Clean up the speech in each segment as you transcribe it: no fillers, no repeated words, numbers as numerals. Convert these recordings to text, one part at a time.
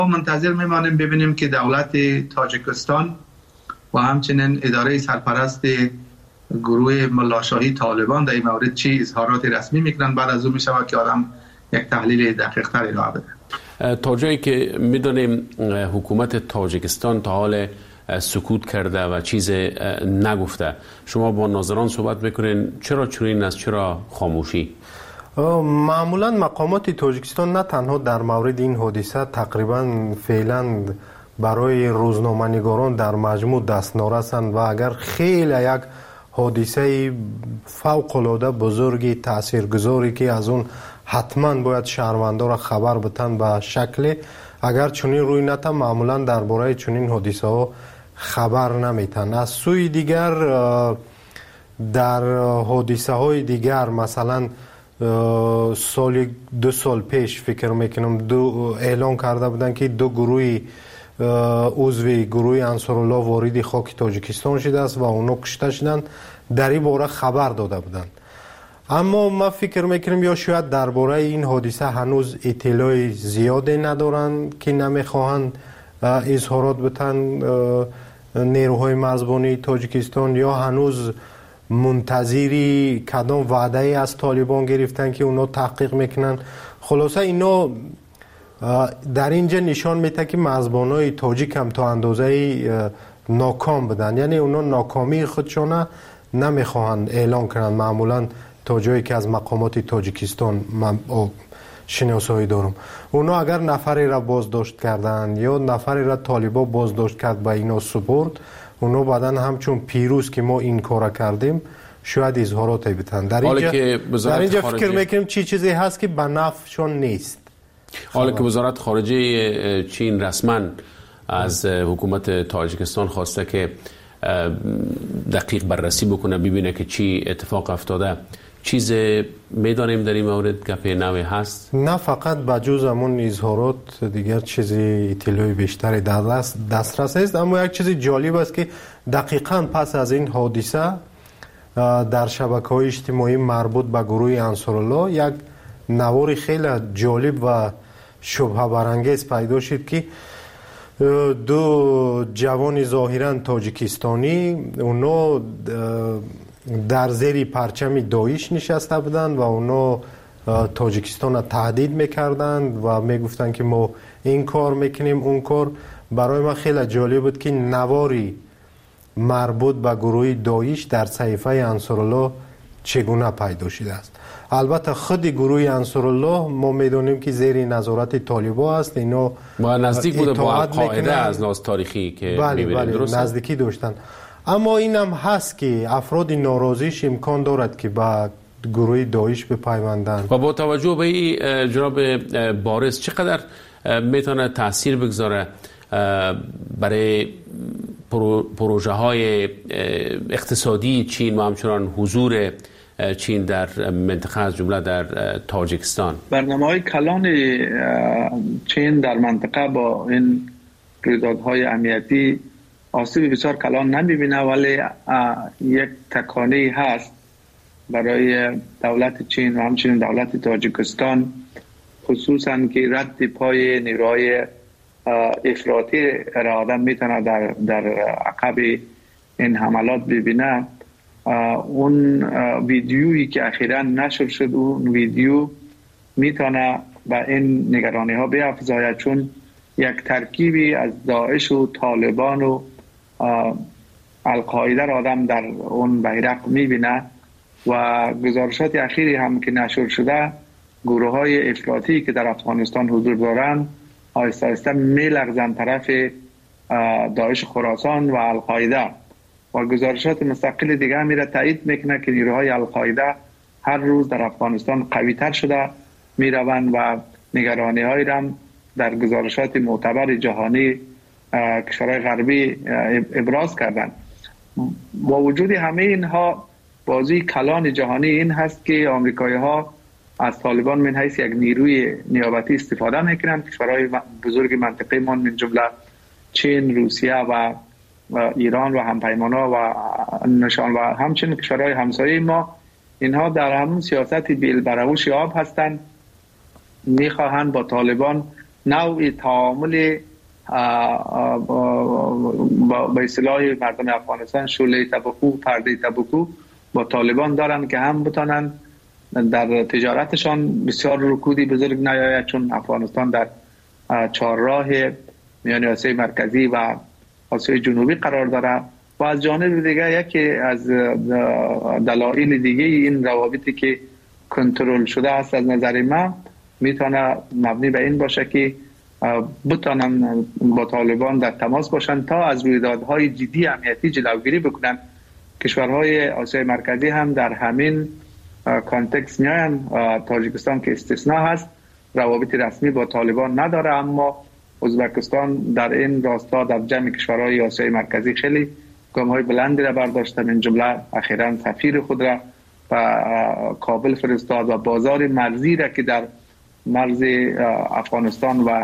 منتظر میمانیم ببینیم که دولت تاجیکستان و همچنین اداره سرپرست گروه ملاشاهی طالبان در این مورد چی اظهارات رسمی میکنن. بعد از اون میشود که آدم یک تحلیل دقیق تر ارائه بده. تا جایی که میدونیم حکومت تاجیکستان تا حال سکوت کرده و چیز نگفته. شما با ناظران صحبت میکنین، چرا چنین است؟ چرا خاموشی؟ معمولا مقامات تاجیکستان نه تنها در مورد این حادثه تقریبا فعلا برای روزنامه‌نگاران در مجموع دست نارسند و اگر خیلی یک حادثه فوق‌العاده بزرگی تاثیرگذاری که از اون حتما باید شهروندا را خبر بدن به شکل اگر چنین روی نته معمولا درباره چنین حادثه ها خبر نمیتن. از سوی دیگر در حادثه های دیگر مثلا دو سال پیش فکر میکنم اعلان کرده بودن که دو گروه عضو گروه انصارالله وارد خاک تاجیکستان شده است و اونا کشته شدند. در این باره خبر داده بودند. اما ما فکر میکنیم یا شاید درباره این حادثه هنوز اطلاع زیاده ندارند که نمیخواهند اظهارات بتن نیروهای مرزبانی تاجیکستان، یا هنوز منتظری کدام وعده از طالبان گرفتن که اونا تحقیق میکنن. خلاصه اینا در اینجا نشان میده که مرزبانای تاجیک هم تا اندازه ناکام بدن، یعنی اونا ناکامی خودشون نمیخواهند اعلان کنند. معمولا تا جایی که از مقامات تاجیکستان من شناسایی دارم اونا اگر نفری را بازداشت کردن یا نفری را طالبا بازداشت کرد با اینا سپرد، اونا بعدن همچون پیروز که ما این کارا کردیم شاید اظهاراتی بتن. در اینجا فکر میکنیم چیزی هست که به نفعشون نیست. حالا که وزارت خارجه چین رسما از حکومت تاجیکستان خواسته که دقیق بررسی بکنه ببینه که چی اتفاق افتاده، چیز میدانیم در این مورد گپ نوی هست؟ نه، فقط بجز همون اظهارات دیگر چیزی اطلاعی بیشتری در دسترس است. اما یک چیز جالب است که دقیقاً پس از این حادثه در شبکه‌های اجتماعی مربوط به گروه انصارالله یک نوار خیلی جالب و شبهه برانگیز پیدا شد که دو جوان ظاهراً تاجیکستانی اونا در زیر پرچم داعش نشسته بودند و اونا تاجیکستان را تهدید میکردند و میگفتند که ما این کار میکنیم اون کار. برای من خیلی جالب بود که نواری مربوط به گروه داعش در صحیفه انصارالله چگونه پیدا شده است. البته خود گروه انصارالله ما میدونیم که زیر نظارت طالبان است. اینا نزدیک بوده با القاعده از لحاظ تاریخی که می‌بینیم. درسته؟ نزدیکی داشتن. اما این هم هست که افراد ناراضیش امکان دارد که با گروه داعش بپیوندند. و با توجه به این جناب بارز چقدر میتونه تاثیر بگذاره برای پروژه های اقتصادی چین و همچنان حضور چین در منطقه از جمله در تاجیکستان؟ برنامه‌های کلان چین در منطقه با این رویدادهای امنیتی آسیب بسیار کلان نمیبینه، ولی یک تکانه هست برای دولت چین و همچنین دولت تاجیکستان، خصوصا که رد پای نیروهای افراطی را آدم میتونه در عقب این حملات ببینه. اون ویدیویی که اخیراً نشر شد، اون ویدیو میتونه به این نگرانی ها بیافزاید، چون یک ترکیبی از داعش و طالبان و القاعده را آدم در اون بیرق میبینه. و گزارشات اخیری هم که نشر شده، گروه های افراطی که در افغانستان حضور دارند آهسته آهسته میلغزند طرف داعش خراسان و القاعده. و گزارشات مستقل دیگه هم میره تایید میکنه که نیروهای القاعده هر روز در افغانستان قوی تر شده میروند و نگرانی های هم در گزارشات معتبر جهانی کشورهای غربی ابراز کردند. با وجود همه اینها، بازی کلان جهانی این هست که آمریکایی ها از طالبان من حیث یک نیروی نیابتی استفاده میکنند. کشورهای بزرگ منطقه ما من جمله چین، روسیه و ایران و همپیمانا و نشان و همچنین کشورهای همسایه ما، اینها در همون سیاست بیل بروش آب هستند. میخواهند با طالبان نوع تعامل با اصطلاح مردم افغانستان شعله تبکو پرده تبکو با طالبان دارن که هم بتانن در تجارتشان بسیار رکودی بزرگ نیاید، چون افغانستان در چهارراه میان آسیای مرکزی و آسیای جنوبی قرار داره و از جانب دیگه یکی از دلایل دیگه این روابطی که کنترل شده است از نظر من میتونه مبنی به این باشه که بتانن با طالبان در تماس باشن تا از رویدادهای جدی امنیتی جلوگیری بکنن. کشورهای آسیای مرکزی هم در همین کانتکست میاین. تاجیکستان که استثناء هست، روابط رسمی با طالبان نداره، اما ازبکستان در این راستا در جمع کشورهای آسیای مرکزی خیلی گام‌های بلندی را برداشتن. من جمله اخیراً سفیر خود را به کابل فرستاد و بازار مرزی را که در مرز افغانستان و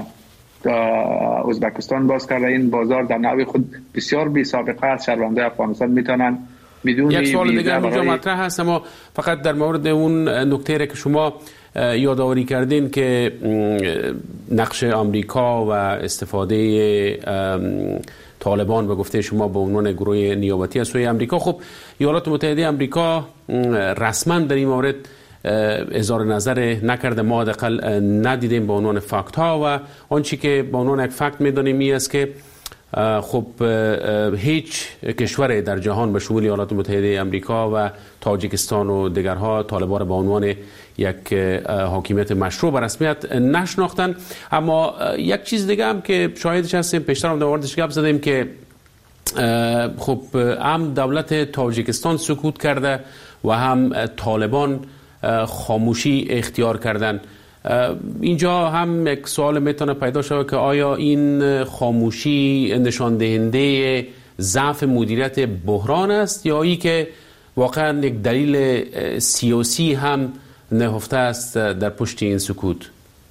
ازبکستان باز کرده. این بازار در نوع خود بسیار بی سابقه است. شهروندان افغانستان میتونن بدون یک سوال دیگه اونجا مطرح هست، اما فقط در مورد اون نکته که شما یادآوری کردین که نقش آمریکا و استفاده طالبان به گفته شما به عنوان گروه نیابتی از سوی آمریکا. خب ایالات متحده آمریکا رسما در این مورد اظهار نظر نکرده، ما حداقل ندیدیم به عنوان فکت ها و آنچه که به عنوان یک فکت میدانیم این است که خب هیچ کشور در جهان به شمول ایالات متحده آمریکا و تاجیکستان و دیگرها طالبان به عنوان یک حاکمیت مشروع به رسمیت نشناختن. اما یک چیز دیگه هم که شاهدش هستیم، پیشتر هم در موردش گپ زدیم که خب هم دولت تاجیکستان سکوت کرده و هم طالبان خاموشی اختیار کردن. اینجا هم یک سوال میتونه پیدا شود که آیا این خاموشی نشان دهنده ضعف مدیریت بحران است یا ای که واقعا یک دلیل سیاسی هم نهفته است در پشت این سکوت؟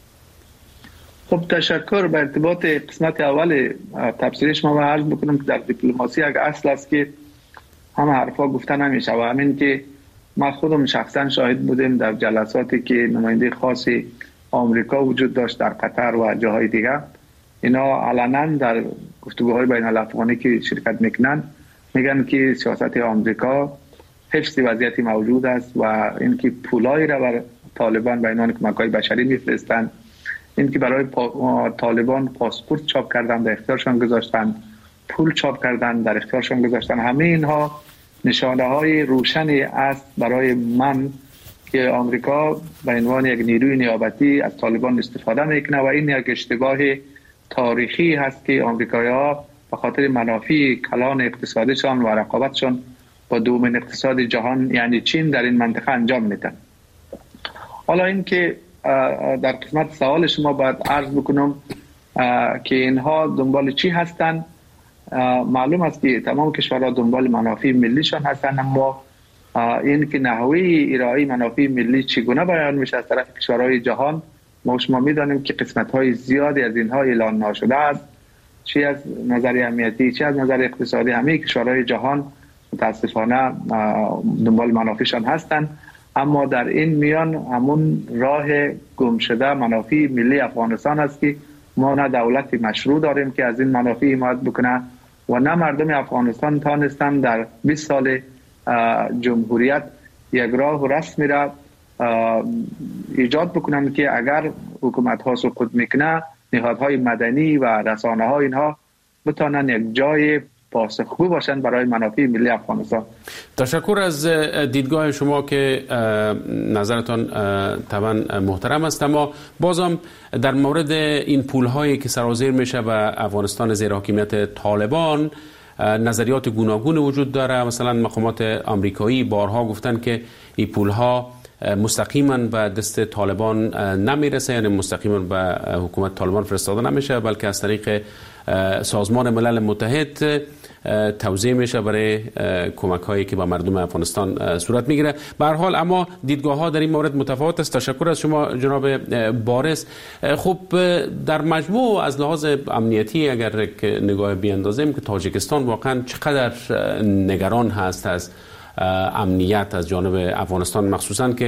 خب تشکر. به ارتباط قسمت اول تفسیر شما عرض بکنم که در دیپلماسی یک اصل است که همه حرفا گفته نمیشه و همین که ما خودم شخصا شاهد بودیم در جلساتی که نماینده خاصی آمریکا وجود داشت در قطر و جاهای دیگه. اینا علنا در گفتگوهای بین الافغانی که شرکت میکنن میگن که سیاست آمریکا حفظ وضعیتی موجود است و اینکه پولایی را بر طالبان به عنوان کمک‌های بشری میفرستند، اینکه برای طالبان پاسپورت چاپ کردن در اختیارشان گذاشتن، پول چاپ کردن در اختیارشان گذاشتن، همه اینها نشانه‌های روشنی است برای من که آمریکا به عنوان یک نیروی نیابتی از طالبان استفاده میکنه و این یک اشتباه تاریخی هست که آمریکایی‌ها به خاطر منافع کلان اقتصادیشان و رقابتشان با دومین اقتصاد جهان یعنی چین در این منطقه انجام میدن. حالا این که در قسمت سوال شما باید عرض بکنم که اینها دنبال چی هستن. معلوم است که تمام کشورها دنبال منافع ملیشان هستند، اما این که نحوه ارائه منافع ملی چگونه بیان میشه از طرف کشورهای جهان ما شما میدانیم که قسمت‌های زیادی از اینها اعلان نشده است، چه از نظر امنیتی چه از نظر اقتصادی. همه کشورهای جهان متاسفانه دنبال منافعشان هستند، اما در این میان همون راه گم شده منافع ملی افغانستان است که ما نه دولت مشروع داریم که از این منافع حمایت بکنه و نه مردم افغانستان تانستن در 20 سال جمهوریت یک راه و رسمی را ایجاد بکنن که اگر حکومت ها سقوط میکنه نهادهای مدنی و رسانه ها اینها بتانن یک جای پاسخگو باشند برای منافع ملی افغانستان. تشکر از دیدگاه شما که نظرتان طبعا محترم است، اما بازم در مورد این پول‌هایی که سرازیر میشه به افغانستان زیر حاکمیت طالبان نظریات گوناگون وجود داره. مثلا مقامات آمریکایی بارها گفتن که این پول‌ها مستقیما به دست طالبان نمیرسه، یعنی مستقیما به حکومت طالبان فرستاده نمیشه، بلکه از طریق سازمان ملل متحد توزیع میشه برای کمک هایی که به مردم افغانستان صورت میگیره. به هر حال اما دیدگاه ها در این مورد متفاوت است. تشکر از شما جناب بارس. خب در مجموع از لحاظ امنیتی اگر نگاه بیاندازیم که تاجیکستان واقعا چقدر نگران هست از امنیت از جانب افغانستان، مخصوصا که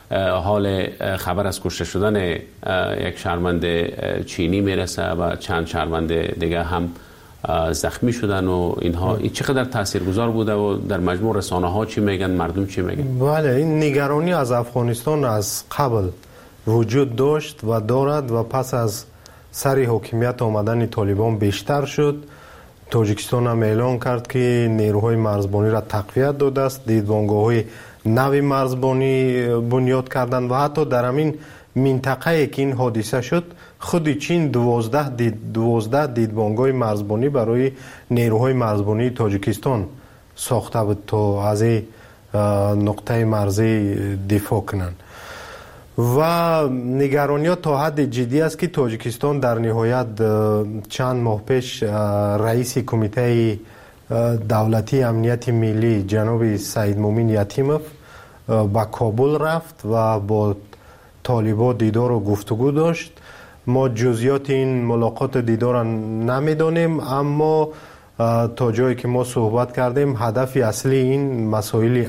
حال خبر از کشته شدن یک شهروند چینی میرسه و چند شهروند دیگه هم زخمی شدن و اینها. این چقدر تاثیرگذار بوده و در مجموع رسانه ها چی میگن، مردم چی میگن؟ بله، این نگرانی از افغانستان از قبل وجود داشت و دارد و پس از سر حکومت آمدن طالبان بیشتر شد. تاجیکستان هم اعلان کرد که نیروهای مرزبانی را تقویت داده است، دیدبانگاه‌های نوی مرزبانی بنیاد کردن و حتی در همین منطقه که این حادثه شد خود چین 12 دیدبانگاه مرزبانی برای نیروهای مرزبانی تاجیکستان ساخته بود تا از این نقطه مرزی دفاع کنند. و نگرانی تا حد جدی است که تاجیکستان در نهایت چند ماه پیش رئیس کمیته دولتی امنیت ملی جناب سید مومن یتیموف به کابل رفت و با طالبان دیدار و گفتگو داشت. ما جزئیات این ملاقات دیدار نمیدانیم، اما تا جایی که ما صحبت کردیم هدف اصلی این مسائل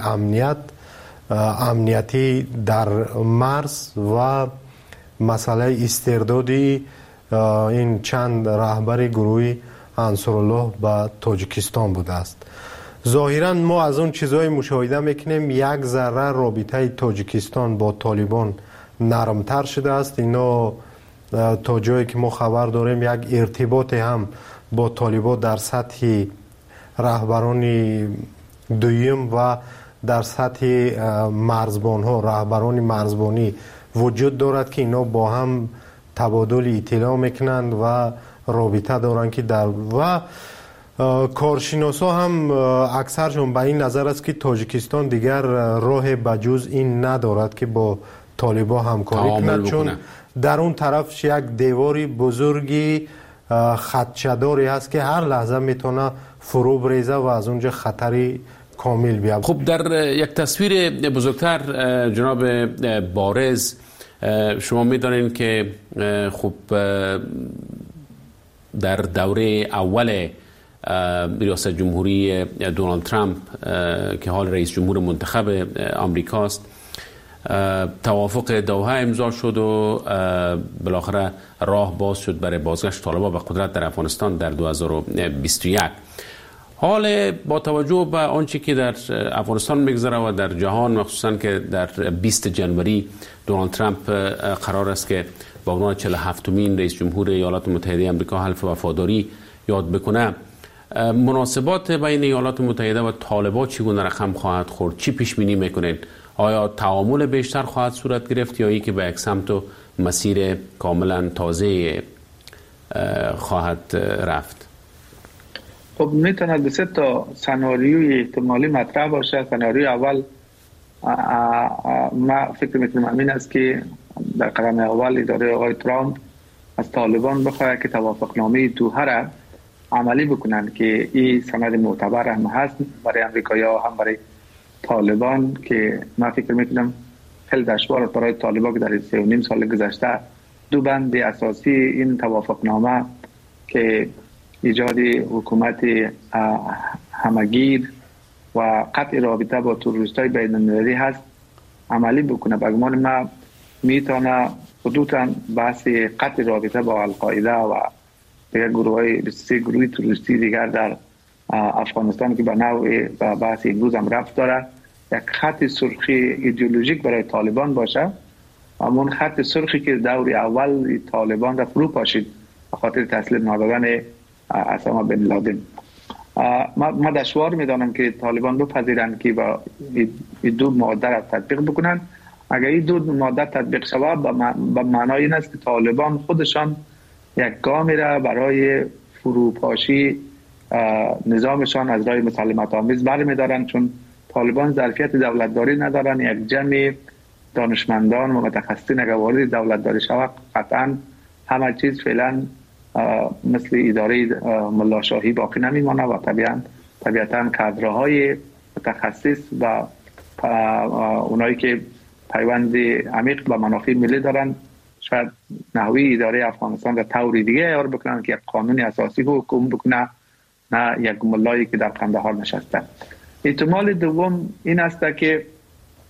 امنیتی در مرز و مسئله استردادی این چند رهبر گروه انصارالله به تاجیکستان بوده است. ظاهرا ما از اون چیزهای مشاهده میکنیم یک ذره رابطه تاجیکستان با طالبان نرمتر شده است. اینا تا جایی که ما خبر داریم یک ارتباط هم با طالبان در سطح رهبران دویم و در سطح مرزبان ها، رهبران مرزبانی وجود دارد که اینا با هم تبادل اطلاع میکنند و رابطه دارند که در و کارشناسا هم اکثرشون به این نظر است که تاجیکستان دیگر راه بجز این ندارد که با طالبان همکاری کند، چون در اون طرف یک دیواری بزرگی خدشه‌داری هست که هر لحظه میتونه فرو بریزه و از اونجا خطری کامل بیاد. خب در یک تصویر بزرگتر جناب بارز، شما میدانید که خب در دوره اول ریاست جمهوری دونالد ترامپ که حال رئیس جمهور منتخب آمریکاست، توافق دوحه امضا شد و بالاخره راه باز شد برای بازگشت طالبان به قدرت در افغانستان در 2021. حال با توجه به آنچه که در افغانستان میگذره و در جهان، مخصوصا که در 20 جنوری دونالد ترامپ قرار است که با عنوان 47مین رئیس جمهور ایالات متحده آمریکا حلف وفاداری یاد بکنه، مناسبات بین ایالات متحده و طالبان چگونه رقم خواهد خورد؟ چی پیش بینی میکنین؟ آیا تعامل بیشتر خواهد صورت گرفت یا ای که به یک سمت و مسیر کاملا تازه خواهد رفت؟ خب میتونه به 3 تا سناریوی احتمالی مطرح باشه. سناریوی اول ما فکر میکنم این است که در قدم اول اداره آقای ترامپ از طالبان بخواهد که توافقنامه دوحه را عملی بکنند که این سند معتبر هم هست برای امریکایی‌ها هم برای طالبان، که من فکر میکنم خیلی دشوار برای طالبان که در 3.5 سال گذشته 2 بند اساسی این توافقنامه که ایجاد حکومت همگیر و قطع رابطه با تروریستای بین المللی هست عملی بکنه. به گمان ما میتونه خصوصا بحث قطع رابطه با القاعده و دیگر گروه تروریستی دیگر در افغانستان که به نوع بحث امروز هم رفت داره، یک خط سرخی ایدئولوژیک برای طالبان باشه. همون خط سرخی که دور اول طالبان را فرو پاشید به خاطر تسلیم نادادن اسامه بن لادن. ما دشوار میدانم که طالبان بپذیرند که با این 2 ماده را تطبیق بکنند. اگر این 2 ماده تطبیق شود به معنای این است که طالبان خودشان یک گامی را برای فروپاشی نظامشان از راه مسالمت آمیز برمی‌دارند، چون طالبان ظرفیت دولتداری ندارند. یک جمع دانشمندان و متخصصین اگر وارد دولتداری شود قطعا همه چیز فعلا مثل اداره ملاشاهی باقی نمیمانه و طبیعتا کادرهای متخصص و اونایی که پیوند عمیق با منافع ملی دارن شاید نحوی اداره افغانستان را طوری دیگه عیار بکنن که یک قانون اساسی حکم بکنه، نه یک ملایی که در قندهار نشسته. احتمال دوم این است که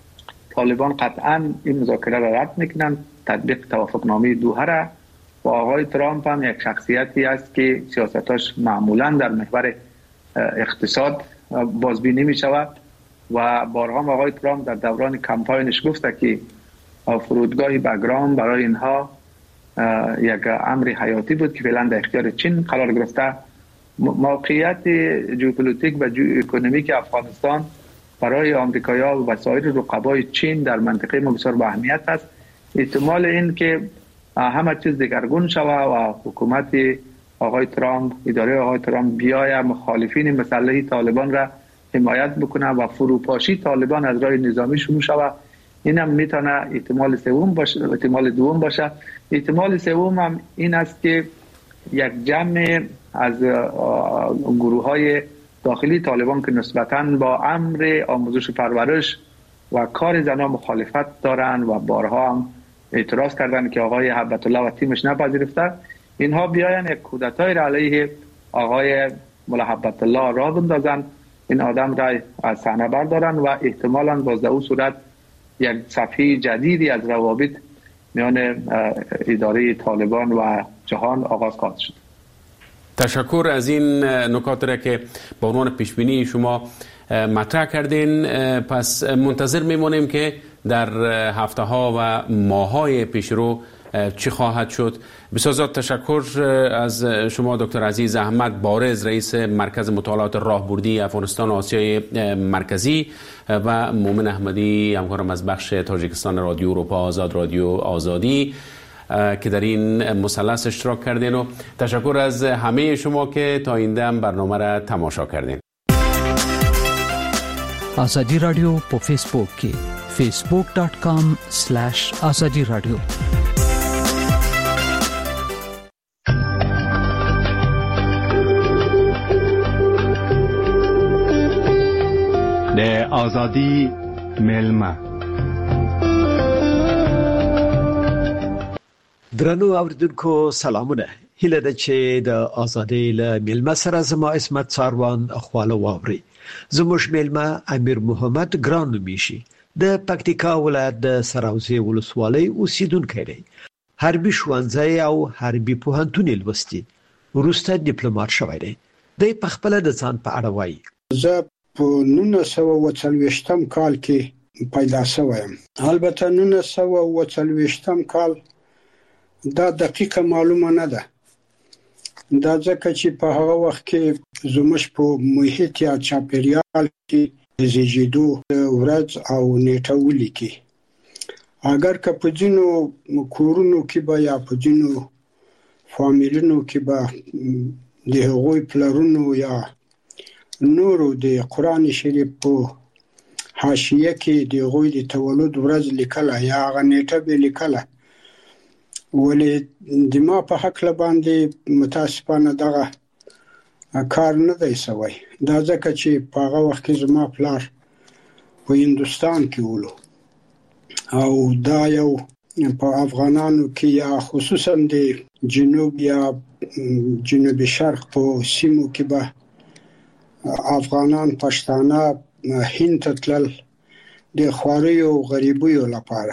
طالبان قطعا این مذاکره را رد میکنن، تطبیق توافقنامه دوحه را. و آقای ترامپ هم یک شخصیتی است که سیاستاش معمولا در محور اقتصاد بازبینی می شود و بارها آقای ترامپ در دوران کمپاینش گفته که فرودگاه بگرام برای اینها یک امر حیاتی بود که فعلا در اختیار چین قرار گرفته. موقعیت ژئوپلیتیک و ژئواکونومیک افغانستان برای آمریکایی‌ها و سایر رقبای چین در منطقه ما بسیار با اهمیت است. احتمال این که همه چیز دگرگون شود و حکومت آقای ترامپ، اداره آقای ترامپ بیاید مخالفین مسلح طالبان را حمایت بکنه و فروپاشی طالبان از راه نظامی شروع شود، این هم میتونه احتمال سوم باشه. احتمال دوم باشه. احتمال سوم هم این است که یک جمع از گروه‌های داخلی طالبان که نسبتاً با امر آموزش و پرورش و کار زنان مخالفت دارند و بارها هم اعتراض کردند که آقای هیبت الله و تیمش نپذیرفته، اینها بیاین یک کودتای را علیه آقای ملا هیبت الله راه بندازن، این آدم را از صحنه بردارن و احتمالاً باز در اون صورت یک صفحه جدیدی از روابط میان اداره طالبان و جهان آغاز خواهد شد. تشکر از این نکات را که به عنوان پیشبینی شما مطرح کردین. پس منتظر میمونیم که در هفته ها و ماه های پیش رو چی خواهد شد. بسیار زیاد تشکر از شما دکتر عزیز احمد بارز، رئیس مرکز مطالعات راهبردی افغانستان و آسیای مرکزی، و مومن احمدی همکارم از بخش تاجیکستان رادیو اروپا آزاد، رادیو آزادی، که در این مثلث اشتراک کردین. و تشکر از همه شما که تا این دم برنامه را تماشا کردین. آزادی رادیو په فیسبوک کې facebook.com/azadi radio. د آزادی ملما درنو اوریدونکو سلامونه. هیله ده چې د آزادی له ملما سره زما اسمت څاروان خواله واوري. زموږ ملما امیر محمد ګران نومیشي، د پکتیکا ولایت د سراوزي ولسوالۍ اوسیدونکی دی. حربي ښوونځی او حربي پوهنتون لوستي، وروسته ډیپلوماټ شوی دی. د پخپله د ځان په اړه وایي: زه په 1940 کال کې پیدا شوم. البته 1940 کال دا دقیقه معلومه نه ده، دا ځکه چې په هغه وخت کې زموږ په محیط یا چاپیریال کې زیږیدو ورځ او نیټه ولیکي. اگر که په ځینو کورونو کې به یا په ځینو فامیلونو کې به د هغوی پلرونو یا نورو د قرآن شریف په حاشیه کې د هغوی د تولد ورځ لیکله یا هغه نیټه به لیکله، ولی د ما په حق باندې متاسفانه دغه کار نه دی شوی. دا ځکه چې په هغه وخت کې زما پلار په هندوستان کې ولو او دا یو په افغانانو کې یا خصوصا د جنوب یا جنوب شرق په سیمو کې به افغانان پښتانه هند ته تلل د خواریو غریبیو لپاره.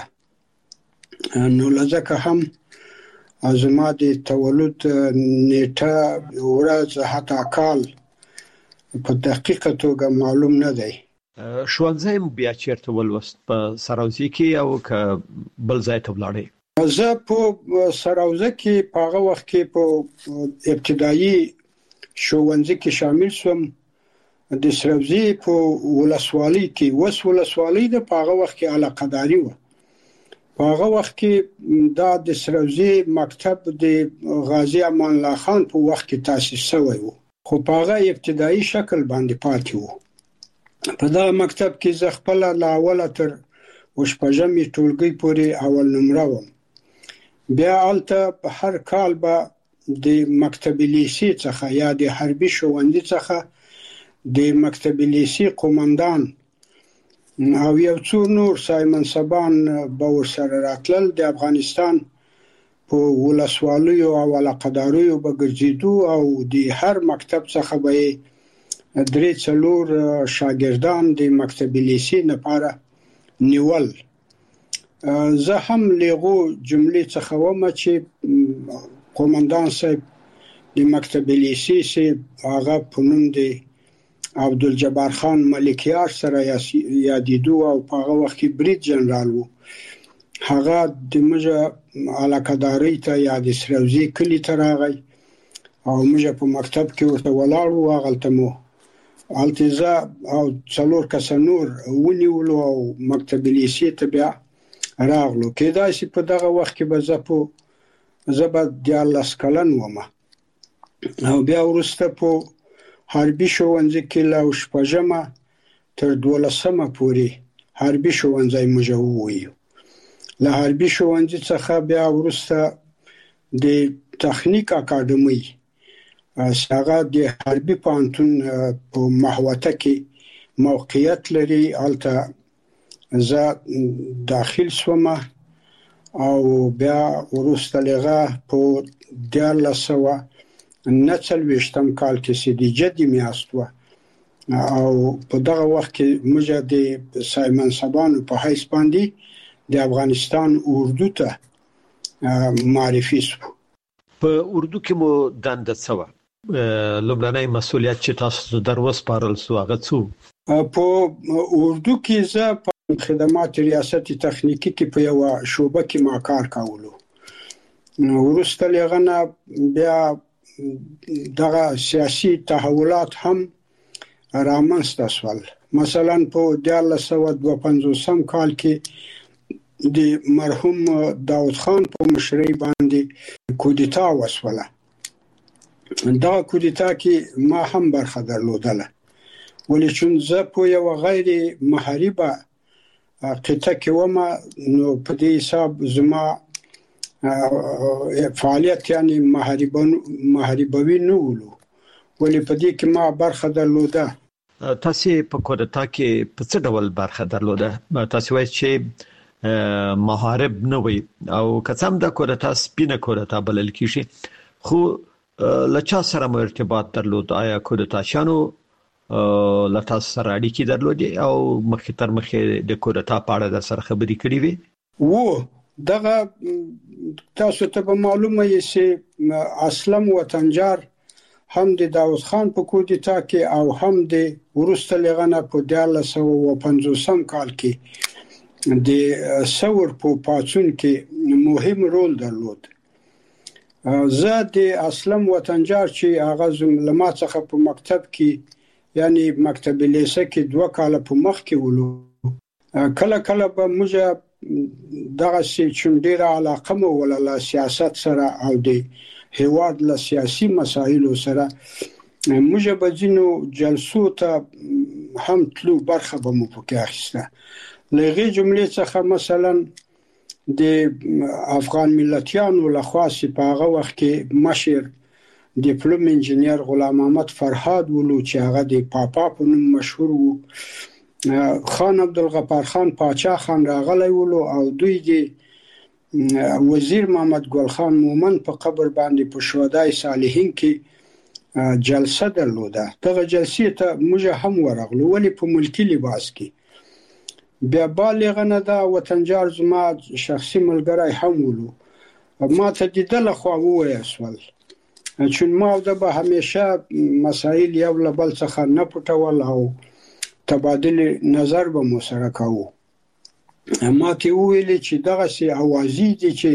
نو لږه هم زما د تولد نیټه ورځ حتی کال په دقیقه توګه معلوم نه دی. ښوونځی مو بیا چیرته ولوست؟ په سراوزي کې او که بل ځای ته ولاړې؟ زه په سراوزه کې په هغه وخت کې په ابتدایي ښوونځي کې شامل شوم. د سراوزي په ولسوالۍ کې وس ولسوالۍ د په هغه وخت کې علاقه‌داري و. په هغه وخت کې دا د سراوزي مکتب د غازی امان الله خان په وخت کې تاسیس شوی و، خو په هغه ابتدایي شکل باندې پاتې و. په دا مکتب کې زه خپل له اوله تر وشپږمې ټولګي پورې اول نمره وم. بیا هلته په هر کال به د مکتب لیسې څخه یا د حربي ښوونځي څخه د مکتب لیسې قومندان او یو څو نور سایمنصبان به ورسره راتلل. د افغانستان په ولسوالیو او علاقه‌داریو به ګرځېدو او د هر مکتب څخه به 3-4 شاګردان د مکتب لیسې لپاره نیول زه هم لغو جملې څخه وم چې قومندان صاحب د مکتب لیسې سي هغه په نوم دی عبدالجبار خان ملکیار سره یادېدو او په هغه وخت کې برید جنرال وو. هغه د مجه علاقداري ته یا د سروزي کلی ته راغی او مجه په مکتب کې ورته ولاړ وو. هغلته مو التزا او څلور کس نور ونیولو او مکتب لیسې ته بیا راغلو. کېدای شي په دغه وخت کې به زه به 14 کلن وم او بیا وروسته په حربي ښوونځي کې له شپږمه تر 12مه پورې حربي ښوونځی موږ وویو. له حربي ښوونځي څخه بیا وروسته د تخنیک اکاډمي هغه د حربي پوهنتون په محوطه کې موقعیت لري. هلته زه داخل شوم او بیا وروسته لغه په 1940 کال کې سیدی جدي میاشت و او په دغه وخت کې موږ د سایمن سبانو په حیث باندې د افغانستان اردو ته معرفي شو. په اردو کې مو دنده څه و؟ لومړنی مسؤلیت چې تاسو در وسپارل سو هغه څه؟ په اردو کې زه په خدمات ریاست تخنیکی کې په یو شوبه کې ما کار کاولو. وروسته لغنه بیا دغه سیاسي تحولات هم رامنځته شول. مثلا په 1952 کال کې د مرحوم داود خان په مشرۍ باندې کودتا وشوله. دا کودتا کې ما هم برخه درلودله ولی چون زه په یو غیر محاربه قطعه کې وم نو په دې حساب زما فعالیت یعنی محاربوي نه ولو ولی په دې کې ما برخه درلوده. تاسو په کودتا کې په څه ډول برخه درلوده؟ تاسو وایي چې محارب نه وي او کڅم د کودتا سپینه کودتا بلل کیږي خو لچا سره مو ارتباط درلود؟ آیا کودتاشانو لتا سره اړیکې درلودې او مخې تر مخې د کودتا په اړه د سره خبرې کړې وي؟ وو دغه تاسو ته معلومه یې چې اسلم وطنجار هم د داود خان په کودتا کې او هم د ورسته لغنه په 1950 کال کې د ثور په پاڅون کې مهم رول درلود. زه د اسلم وطنجار چې هغه زموږ څخه په مکتب کې یعنی مکتب لیسه کې 2 کال په مخ کې ولو کله کله به موږ دغه چې ډیره علاقه مو ولا سیاست سره او د هیواد له سیاسي مسایلو سره موږ به ځینو جلسو ته هم تلو برخه به مو پکې اخیسته. لغې جملې څخه مثلا د افغان ملتیانو لخوا په هغه وخت کې مشر ډیپلوم انجینیر غلام محمد فرهاد ولو چې هغه د پاپا په نوم مشهور وو. خان عبدالغفار خان پاچا خان راغلی ولو او دوی د وزیر محمد ګل خان مومن په قبر باندې په شهدای صالحین کې جلسه درلوده. دغه جلسې ته موږ هم ورغلو ولی په ملکی لباس کې. بیا بالغنه دا وطنجار زما شخصي ملګری هم ولو ما ته د دله خو وایسول چون ما د به همیشه مسائل یو لبل څخه نه پټول او تبادله نظر به مو سره کاوه. ما ته ویل چې دغه سي اوازې دي چې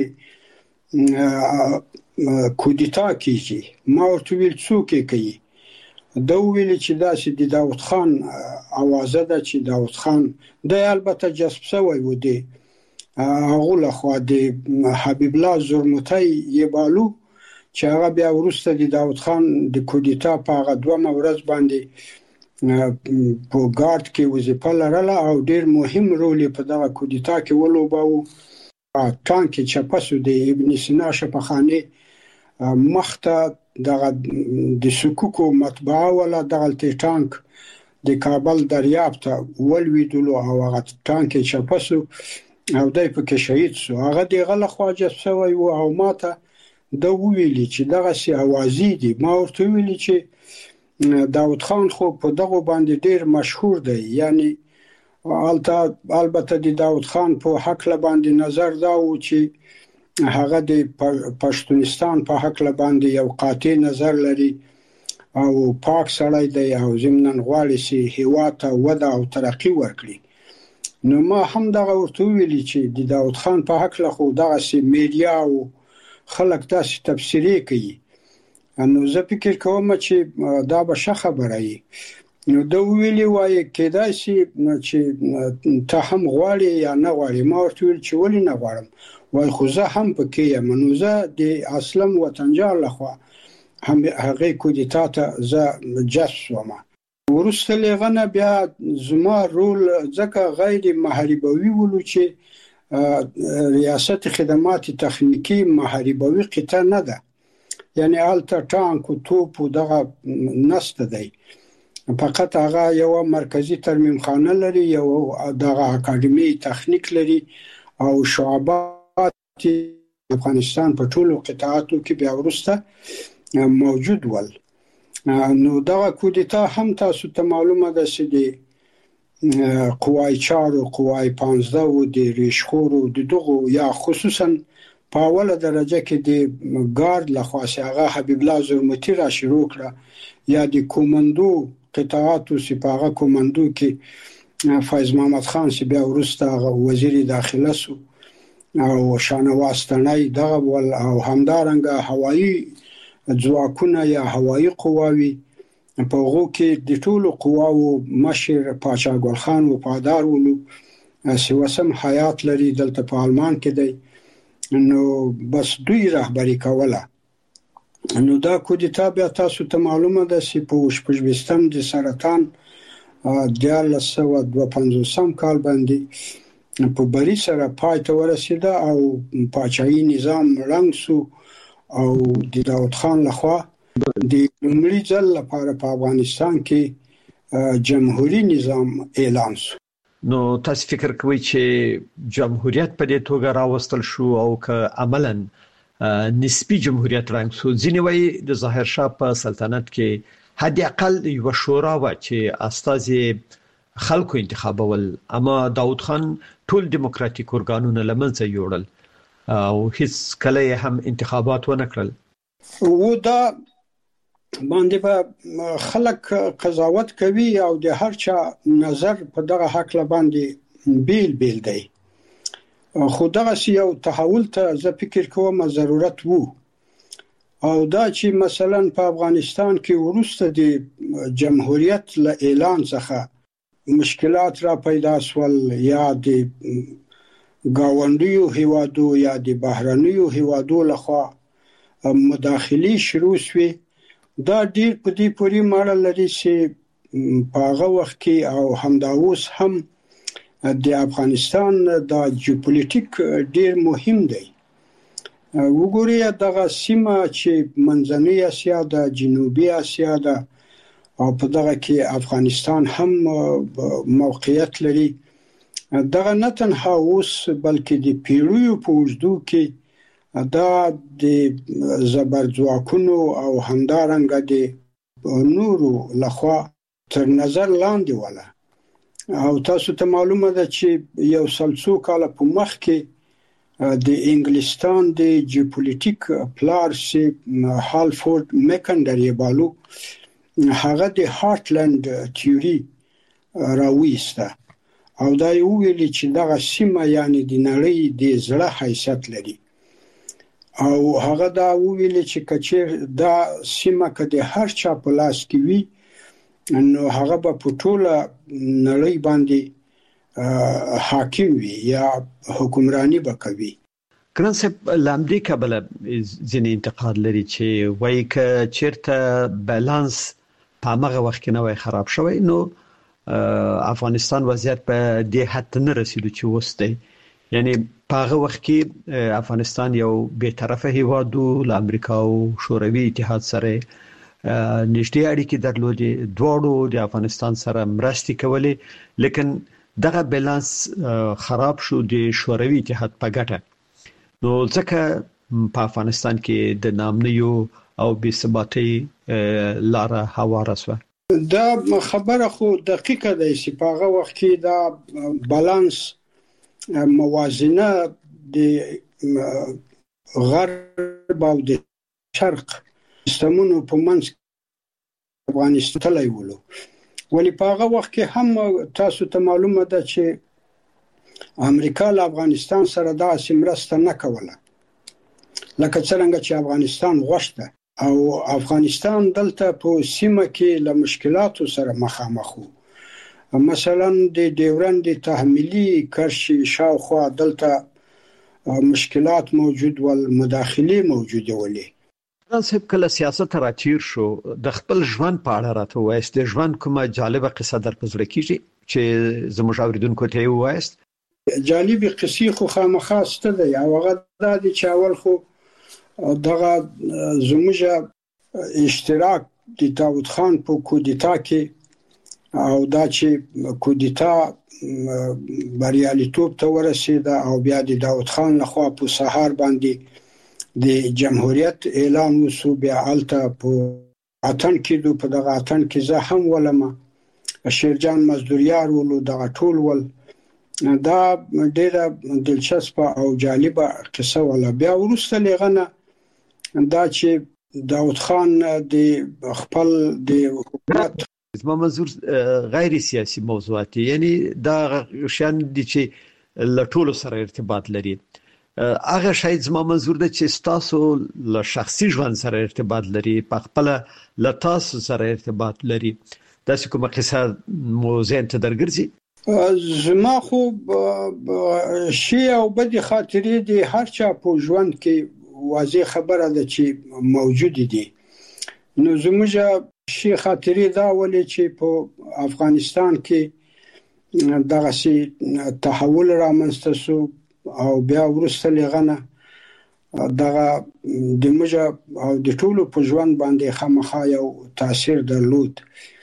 کودتا کیږي. ما ورته ویل څوک کوي؟ دا ویل چې دا چې د داود خان اوازه ده چې داود خان د البته جسب شوی و دی هغه له خوا د حبیب الله زرمتی یبالو چې هغه بیا ورسته د داود خان د کودتا په هغه 2 ورځ باندې په ګارد کې وظیفه لرله او ډیر مهم رول په دغه کودتا کې ولوباو. ټانک چپسو د ابن سینا شفاخانه مخته دغه د سکوکو مطبعه ولا دغه ټانک د کابل دریاب ته ولویدلو او هغه ټانک چپسو او دای په کې شهید شو. هغه دغه لخواجه سوی او ماته د ویلي چې دغه سي اوازې دي. ما ورته ویلي چې داود خان خو په دغه باندې ډیر مشهور دی یعنی البته د داود خان په حق باندې نظر دا و چې هغه د پښتونستان په حق باندې یو قاطع نظر لري او پاک سړی دی او زمنن غواړي چې هیواد ته وده او ترقی ورکړي. نو ما هم دغه ورته ویلي چې د داود خان په حق له خو دغه سي میډیا او خلک تاسو تفسیری کوي. نو زه فکر کوم چې دا به ښه خبره وي. نو دا ویلي وایي کېدای شي چې ته هم غواړي یا نه غواړي. ما ورته ویل چې ولې نه غواړم، وای خو زه هم پکې یم. نو زه د اسلم وطنجال لخوا هم هغه کودتا ته زه جذب وم. ورسته لغنه بیا زما رول ځکه غیر محاربوي ولو چې ریاست خدمات تخنیکی محاربوي قطعه نه ده، یعنی الته ټانک او توپ او دغه نسته دی، فقط هغه یو مرکزی ترمیم خانه لري، یو دغه اکاډمي تخنیک لري او شعبات افغانستان په ټولو قطاعاتو کې بیا ورسته موجود ول. نو دغه کودتا هم تاسو ته معلومه ده چې د قوای 4 او قوای 15 او د ریشخورو د دغه یا خصوصا په اوله درجه کې د ګارد لخوا هغه حبیب الله زرمتی را شروع کړه، یا د کومندو قطاعاتو سپاغه کومندو کې فیض محمد خان چې بیا ورسته وزیر داخله سو او شانواز تنای دغه ول او همدارنګه هوایی ځواکونه یا هوایی قواوی په هغه کې د ټولو قواو مشر پاچا ګل خان وفادار ولو سیوسم حیات لري دلته په آلمان کې دی. نو بس دوی رهبری کوله. نو دا کودتا بیا تاسو ته معلومه ده چې په شپږم د سرطان 1952 کال باندې په بری سره پای ته ورسیده او پاچاهي نظام رنګ سو او د داود خان لخوا د لومړي ځل لپاره په افغانستان کې جمهوریت نظام اعلان شو. نو تاسو فکر کوئ چې جمهوریت په دې توګه راوستل شو او که عملاً نسبی جمهوریت رنګ سو؟ ځینې وایي د ظاهر شاه په سلطنت کې حد اقل یو شورا و چې استازي خلکو انتخابول، اما داود خان ټول دیموکراتیک ارګانونه لمنځه یوړل او هیڅ کله هم انتخابات ونه کړل. و دا باندې به خلک قضاوت کوي او د هر چا نظر په دغه حق باندې بیل دی، خو دغه یو تحول ته زه فکر کوم ضرورت وو. او دا چې مثلا په افغانستان کې ورسته د جمهوریت له اعلان څخه مشکلات را پیدا سول، یا د گاونډیو هیوادو یا د بهرنیو هیوادو لخوا مداخلي شروع شوه، دا ډیر په دې پوری ماړه لري چې په هغه وخت کې او همدا اوس هم د افغانستان د جیوپولیټیک ډیر مهم دی. وګورئ دغه سیمه چې منځنۍ اسیا د جنوبي اسیا ده او په دغه کې افغانستان هم موقعیت لري. دغه نه تنها اوس بلکې د پیړیو په اوږدو کې دا د زبرځواکونو او همدارنګه د نورو لخوا تر نظر لاندې وله. او تاسو ته معلومه ده چې یو سلسو کال په مخ کې د انګلستان د جیوپولیټیک پلار چې هالفورد میکنډر بالو هغه د هارټلند تیوري راويسته او دا یو ویلي چې دغه سیمه یعنی د نړۍ د زړه حیثیت لري او هغه دا ویلي چې کچیر دا سیمه که د هر چا په لاس کې وي نو هغه به په ټوله نړۍ باندې حاکم وي یا حکمرانی به کوي. ګران صاحب لامدې کابل ځینې انتقاد لري چې وایي که چیرته بالانس په هغه وخت کې نه وای خراب شوی نو افغانستان وضعیت په دې حد نه رسیدو چې اوس دی. یعنی په هغه وخت کې افغانستان یو بی‌طرفه هیواد و له امریکا او شوروي اتحاد سره نږدې اړیکې درلودې، دواړو د افغانستان سره مرستې کولې، لیکن دغه بالانس خراب شو د شوروي اتحاد په ګټه. نو ځکه په افغانستان کې د نامنیو او بې ثباتۍ لاره هواره شوه. دا خبره خو دقیقه ده چې په هغه وخت کې دا بالانس موازنه د غرب او د شرق سیستمونو په منځ افغانستان تللی ولو، ولی په هغه وخت کې هم تاسو ته معلومه ده چې امریکا له افغانستان سره داسې مرسته نه کوله لکه څرنګه چې افغانستان غوښته، او افغانستان دلته په سیمه کې له مشکلاتو سره مخامخ و. مثلا د ډیورند تحمیلي کرښې شاوخوا دلته مشکلات موجود ول، مداخلې موجوده ولې. صاحب کله سیاست راچیر شو د خپل ژوند په اړه راته وایست، د ژوند کومه جالبه قصه در په زړه کېږي چې زموږ اوریدونکو ته وایست؟ جالبه قصې خو خامخا سته دی، او هغه دا دی چې اول خو دغه زموږ اشتراک د داود خان په کودتا کې، او دا چې کودتا بریالیتوب ته ورسېده او بیا د داود خان لخوا په سهار باندې د جمهوریت اعلان وسو، بیا الته په اتن کې په دغه اتن کې زه هم ولم، شیرجان مزدوریار ولو، دغه ټول ول. دا ډیره دلچسپه او جالبه قصه ولا. بیا وروسته لغنه دا چې داود خان د خپل د حکومت زما منظور غیر سیاسي موضوعات، یعنی دا شان دي چې له ټولو سره ارتباط لري. هغه شاید زما منظور ده چې تاسو له شخصي ژوند سره ارتباط لري، په خپل له تاسو سره ارتباط لري. تاسو کومه قصه مو ذهن ته درګرځي؟ زما خو شی او بدی خاطرې دي هر چا په ژوند کې واضح خبره ده چې موجود دي. نو زموږ شی خاطرې دا ولې چې په افغانستان کې دغه سي تحول رامنځته شو، او بیا وروسته لغنه دغه د موږ او د ټولو په ژوند باندې خامخا یو تاثیر درلود.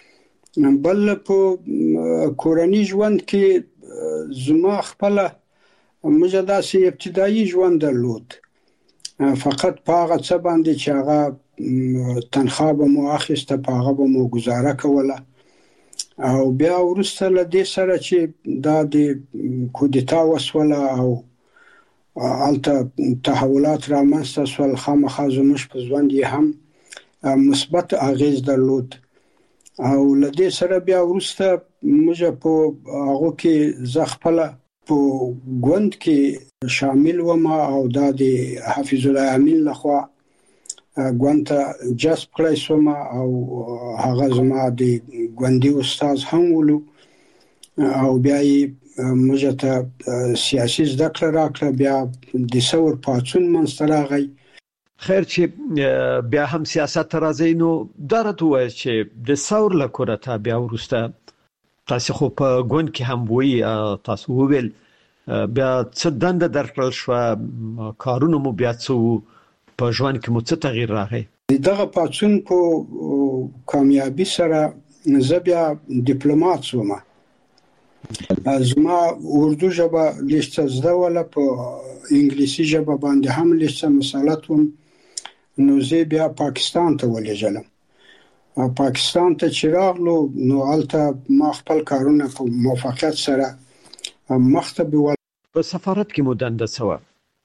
بل په کورنۍ ژوند کې زما خپل موږ داسې ابتدایي ژوند درلود، فقط په هغه څه باندې چې هغه تنخواه به مو اخیسته، په هغه به مو گزاره کوله. او بیا وروسته له دې سره چې دا د کودتا وسوله او الته تحولات رامنځته شول، خامخا زموږ په ژوند یې هم مثبت اغیز درلود. او له دې سره بیا وروسته موږ په هغه کې زه خپل په ګوند کې شامل وم، او دا د حفیظ الله امین لخوا ګوند ته جذب کړی شوم، او هغه زما د ګوندي استاد هم ولو، او بیا یې موږ ته سیاسي زده کړه راکړه. بیا د ثور پاڅون منځته راغی. خیر چې بیا هم سیاست راځي، نو درته وایي چې د ثور لکوره ته بیا وروسته تاسو خو په ګوند کې هم وی تاسو وویل، بیا څه دنده درکړل شو، کارونه مو بیا څه په ژوند کې مو څه تغییر راغی؟ دغه پاڅون په کامیابی سره زه بیا ډیپلوماټ شوم. زما اردو ژبه لږ زده وله، په انګلیسي ژبه باندې هم لږ مسلط وم. نو زه بیا پاکستان ته ولېږلم. پاکستان ته چې راغلو نو هلته ما خپل کارونه په موفقیت سره مخته بیول. په سفارت کې مو دنده څه وه؟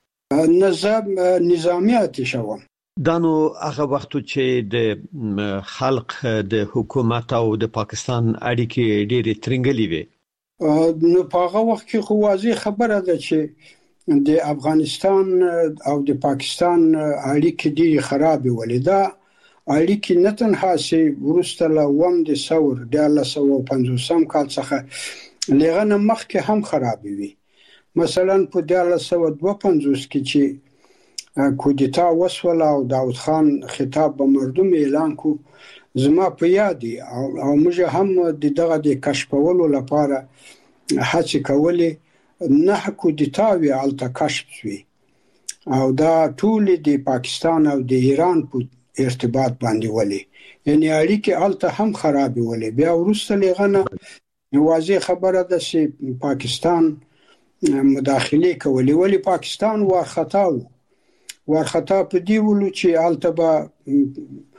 نظامی اتشه وم. دا نو هغه وختو چې د خلق د حکومت او د پاکستان اړیکې ډېرې ترنګلې وې. نو په هغه وخت کې خو واضح خبره ده چې د افغانستان او د پاکستان اړیکې ډېرې خرابې ولې. دا اړیکې نه تنها چې وروسته له وم د ثور 1950 کال څخه لغنه مخکې هم خرابې وي. مثلا په 1952 کې چې کودتا وسوله او داود خان خطاب به مردم اعلان کو، زما په یاد دی، او موږ هم دغه د کشفولو لپاره هڅه کولې. نه کودتاوی الته کشف شوی، او دا ټول د پاکستان او د ایران په ارتباط باندې ولې، یعنی اړیکې الته هم خرابې ولې. بیا وروسته لغنه واضح خبره ده چې پاکستان مداخله کولې، ولی پاکستان وارخطا په دی ولو چې الته به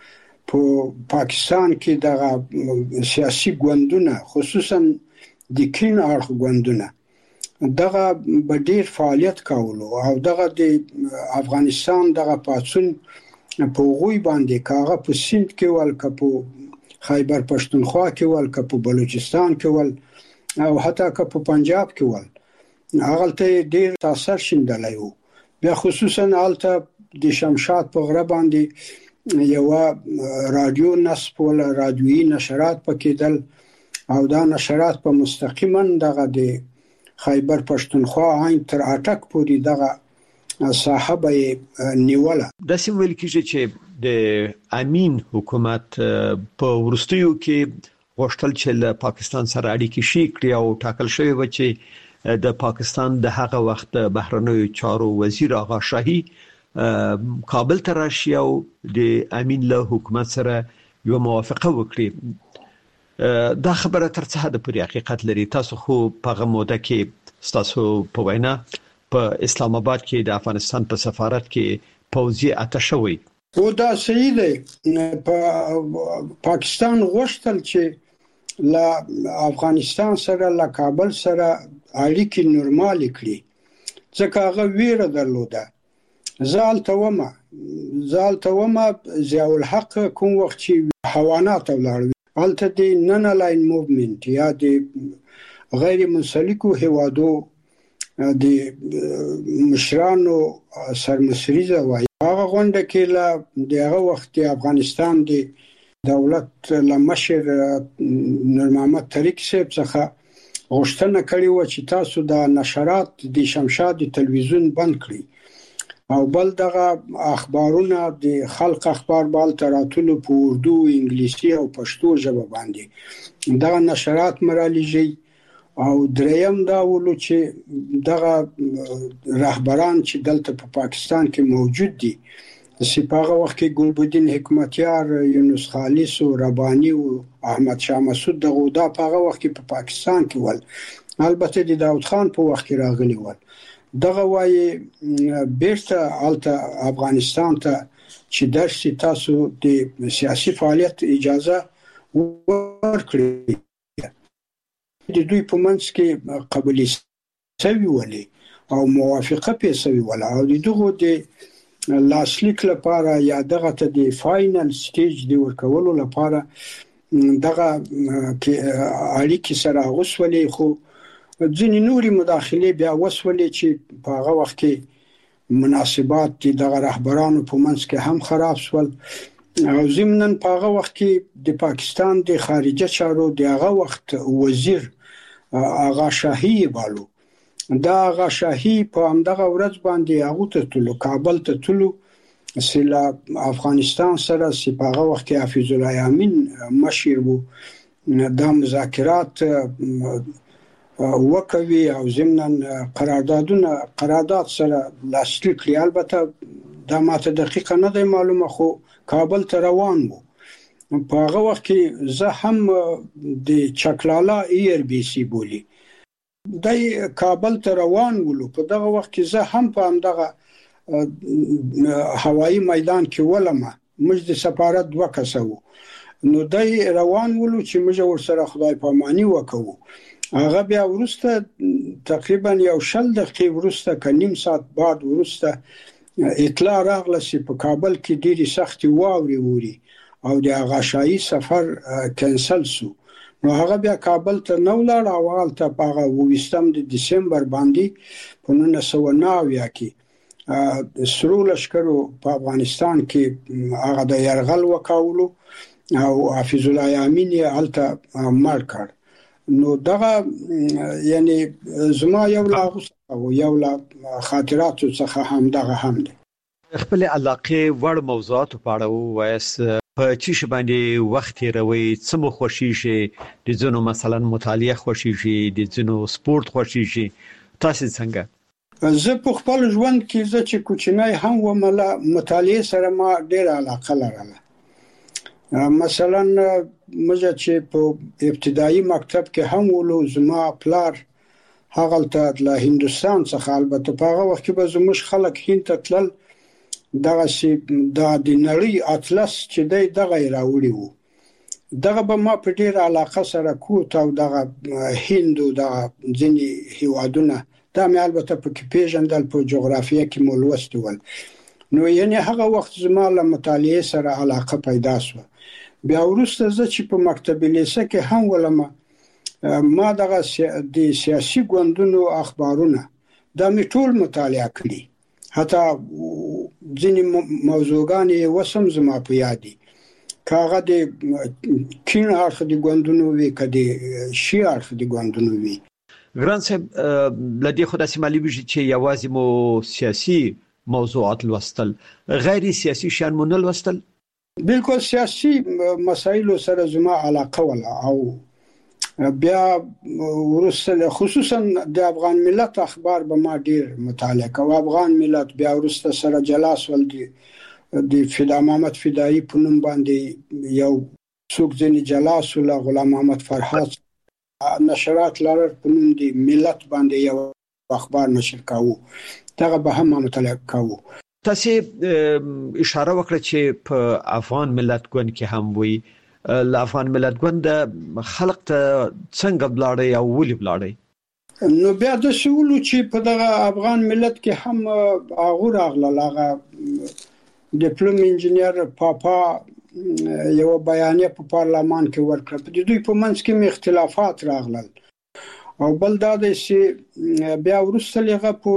په پاکستان کې د سیاسي ګوندونه خصوصا د کین اړخ ګوندونه دغه به ډیر فعالیت کولو او دغه د افغانستان دغه پاتون په غوي باندې کاغه په سند کې ول کپو خیبر پښتونخوا کې ول کپو بلوچستان کې ول او حتی کپو پنجاب کې ول هغه ته ډیر تاثیر شیندلای وو بیا خصوصا الته د شمشاد په غره باندې یو رادیو نصب ولا رادیویی نشرات پکېدل او دا نشرات په مستقیما دغه د خیبر پښتونخوا عین تر اټک پورې دغه صاحب نیوله د سیمویل کېږي چې د امین حکومت په ورستیو کې غوښتل چې له پاکستان سره اړیکې شي کړي او ټاکل شوی و چې د پاکستان د هغه وخت بهرنیو چارو وزیر آغا شاهي کابل ته راشي او د امین له حکومت سره یو موافقه وکړي دا خبره تر څه حد پورې حقیقت لري تاسو خو په هغه موده کې تاسو په وینا په اسلام آباد کې د افغانستان په سفارت کې پوځي اتشوي او دا صحیح دی په پاکستان غوښتل چې له افغانستان سره له کابل سره اړیکې نورمال کړي ځکه هغه ویره درلوده زالته ومه ضیاء الحق کوم وخت چې حیوانات ولاړ الته د نن لاین موومنت یا د غیر منسلکو هوادو د مشرانو سرمسریزه وای هغه غونډه کې له دغه وخت افغانستان د دولت لمشر نور محمد طریق صاحب څخه غوښتنه کړې و چې تاسو د نشرات د شمشاد تلویزیون بند کړئ او بل دغه اخبارونه د خلق اخبار بال تراتلو په اردو انګلیسي او پښتو ژبه باندې دغه نشرات مرالیږي او دریم دا ولو چې دغه رهبران چې دلته په پاکستان کې موجود دي سپاغه وخت کې ګلبدین حکمتیار یونس خالص او ربانی او احمد شاه مسعود دغه دا په هغه وخت کې په پاکستان کې ول البته د داود خان په وخت کې راغلی ول دغه وایي بیرته الته افغانستان ته چې درسي تاسو د سیاسي فعالیت اجازه ورکړي د دوی په منځ کې قبلي سوي ولې او موافقه په سوي ولا او دغه د لاسلیک لپاره یا دغه ته د فاینل سټیج دی ورکولو لپاره دغه اړیکې سره غوښولې خو ځینې نوري مداخله بیا وسولې چې په هغه وخت کې مناسبات دغه رهبرانو په منځ کې هم خراب شول او ضمناً په هغه وخت کې د پاکستان د خارجه چارو دغه وخت وزیر آغا شاهي بالو دا آغا شاهي په همدغه ورځ باندې هغه ته تلو کابل ته تلو سلا افغانستان سره سپاغه وخت کې حفیظ الله یامین مشیر وو دا مذاکرات وکوي او ضمناً قرارداد سره لاسلیک لري البته دا ماته دقیقه نه دی معلومه خو کابل ته روان وو په هغه وخت کې زه هم د چکلالا ایر بي سي بولی د کابل ته روان ولو په دغه وخت کې زه هم په همدغه هوایی میدان کې ولمه موږ د سفارت دوه کسو نو دای روان ولو چې موږ ورسره خدای پامانی وکړو هغه بیا ورسته تقریبا یو شل دقیقې ورسته کنیم ساعت بعد ورسته اطلاع راغله چې په کابل کې ډېری سختي واوري ووري او د آغا شاهي سفر کینسل شو نو هغه بیا کابل ته نو لاړ او هلته په 20 د دسمبر باندې په 1990 کې سرو لشکرو په افغانستان کې هغه د يرغل وکاولو او حفیظ الله یامین هلته مړ کړ نو دغه یعنی زما یو لاغوس او یو لا خاطرات څخه هم دغه هم دي خپل علاقه وړ موضوعات په اړه وایس په چی باندې وخت روي څمو خوشي شي د زونو مثلا مطالعه خوشي شي د زونو سپورت خوشي شي تاسو څنګه زه په خپل ژوند کې زه چې کوچنی هم ومله مطالعه سره ما ډېر علاقه لرله مثلا مزه چې په ابتدایي مکتب کې هم ولو زما پلار هغه ته د هندستان څخه البته په هغه وخت کې به زموږ خلک هند ته تلل دغه د نړۍ اطلس چې دغه راوړي وو دغه به ما په ډیر علاقه سره کوت او دغه هندو د ځینی هیوادونه دا مې البته په کې پیژندل په جغرافیه کې مو لوستي ول نو یعنی هغه وخت زما له مطالعه سره علاقه پیدا شو بیا وروسته زه چې په مکتب لیسه کې هم ولما ما دغه د سیاسي ګوندونو اخبارونه دا می ټول مطالعه کړي حتی ځینې موضوعګان یې وسم زما په یاد دي کاغه د کین اړخ د ګوندونو وی کدي شي اړخ د ګوندونو وی ګران صاحب لدی خدای سمالي وی چې یوازې مو سیاسي موضوعات لوستل غیر سیاسي شان مونږ لوستل بالکل سیاسي مسایل سره زما علاقه ولا او بیا ورسره خصوصا د افغان ملت اخبار به ما ډیر مطالعه کوم افغان ملت بیا ورسره سره جلاس ول دي د فدا محمد فدایی په نوم باندې یو څوک ځنی جلاس ول غلام محمد فرحات نشرات لرر په نوم دی ملت باندې یو اخبار نشر کاوه دغه به هم مطالعه کاوه تاسو اشاره وکړه چې په افغان ملت ګوند کې هم وي افغان ملت ګوند خلق ته څنګه بلاړی او ولې بلاړی نو بیا د شولو چې په دغه افغان ملت کې هم هغه راغله هغه ډیپلوم انجینیر پاپا یو بیانیه په پارلمان کې ورکړه په دوی په منځ کې اختلافات راغلل او بل دا د چې بیا وروسته لغه په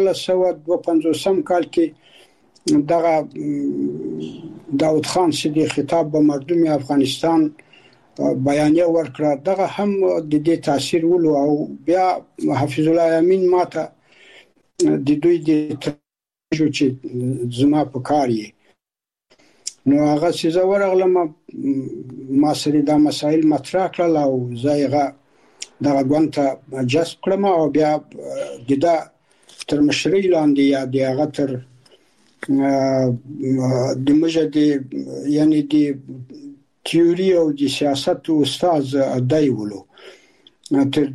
1952 کال کې دغه داود خان صدیق خطاب به مردم افغانستان بیانیه ورکړه دغه هم د دې تاثیر ولو او بیا حفیظ الله امین ماته د دوی د جو چې زما په کار یې نو هغه چې زه ورغلم ما سره دا مسائل مطرح کړل او زایغه دغه ګوند ته جذب کړم او بیا د تر مشرۍ لاندې یا د هغه تر د مجد یعنی د تیوري او د سیاست استاد دای ولو تر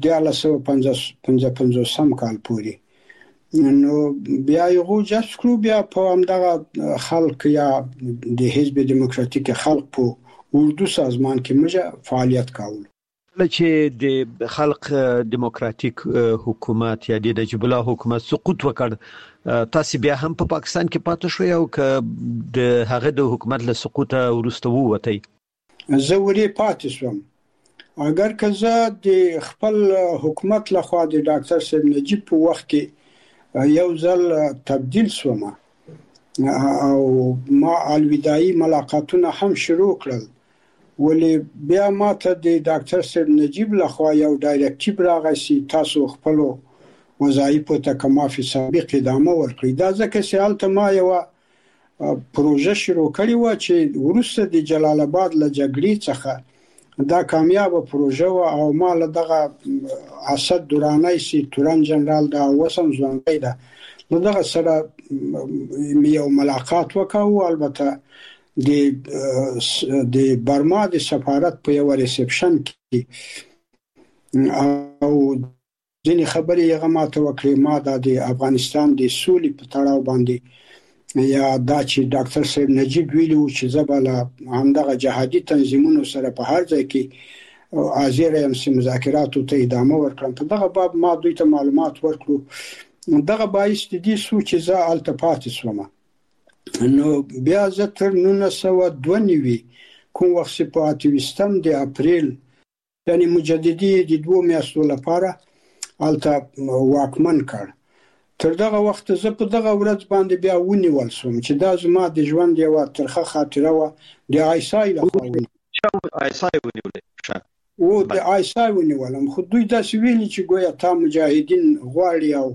1955 کال پورې نو بیا یو جذب کړو بیا په همدغه خلق یا د حزب دموکراتیک خلق په اردو سازمان کې مجه فعالیت کاول چې د خلق دموکراتیک حکومت یا د نجیب الله حکومت سقوط وکړ تاسو بیا هم په پاکستان کې پاتې شوی او ک د هغه د حکومت له سقوط ورسته ووتی زه ورې پاتې شوم اگر که زه د خپل حکومت له خوا د ډاکټر صاحب نجیب په وخت کې یو ځل تبدیل شوم او ما الوداعي ملاقاتونه هم شروع کړل ولی بیا ماته د ډاکټر صاحب نجیب له خوا یو ډایرکټیو راغی چې تاسو خپل وظایف ته کمافي سابق ادامه ورکړئ دا ځکه چې الته ما یو پروژه شروع کړې و چې ورسره د جلال آباد له جګړې څخه دا کامیاب پروژه و او ما له دغه اسد دورانی سي تورن جنرال دا وسم ځواني ده نو دغه سره یو ملاقات وکاو البته د برما د سفارت په یو ریسپشن کې او ځینې خبرې یې ماته وکړې ما د افغانستان د سولې په تړاو باندې یا دا چې ډاکټر صاحب نجیب ویلو چې زباله همدغه جهادي تنظیمونو سره په هر ځای کې حاضر یم چې مذاکراتو ته ادامه ورکړم په دغه باب ما دوی ته معلومات ورکړو دغه باعث دي چې زه التفات شوم نو بیا زه تر 1992 کوم وخت په 28 د اپریل یعنی مجددي د 2 میاشتو لپاره الته واکمن کړ تر دغه وخت زه په دغه ورځ باندې بیا ونیول شوم چې دا زما د ژوند یو ترخه خاطره و د آیسای له خوا آیسای ونیول او د آیسای ونیولم خو دوی داسې ویلي چې ګویا تا مجاهدین غواړي او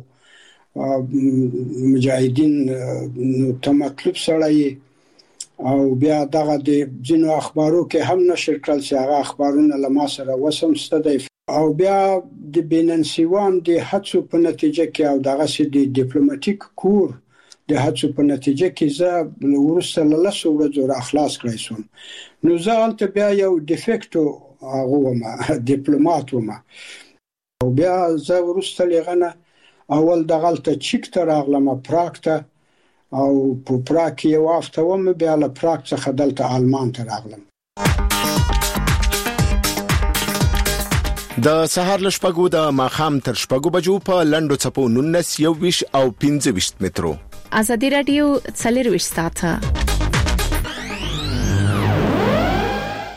مجاهدین ته مطلوب سړی او بیا دغه د ځینو اخبارو کې هم نشر کړل چې هغه اخبارونه له ما سره وسم ستدي او بیا د بیننسیوان د هڅو په نتیجه کې او دغه سي د ډیپلوماټیک کور د هڅو په نتیجه کې زه ورسره له لاسو ورځو را خلاص کړی شوم نو زه البته بیا یو ډیفیکټو هغه ما ډیپلوماټ وم او بیا زه ورسره لغنه اول دغلته چیک ته راغلم پراکته او په پراګ کې یو هفته وم، بیا له پراګ څخه دلته آلمان ته راغلم. د سهار له شپږو د ماښام تر شپږو بجو په لنډو څپو 19 21 او 25 مترو. ازادي رادیو 24 ساعته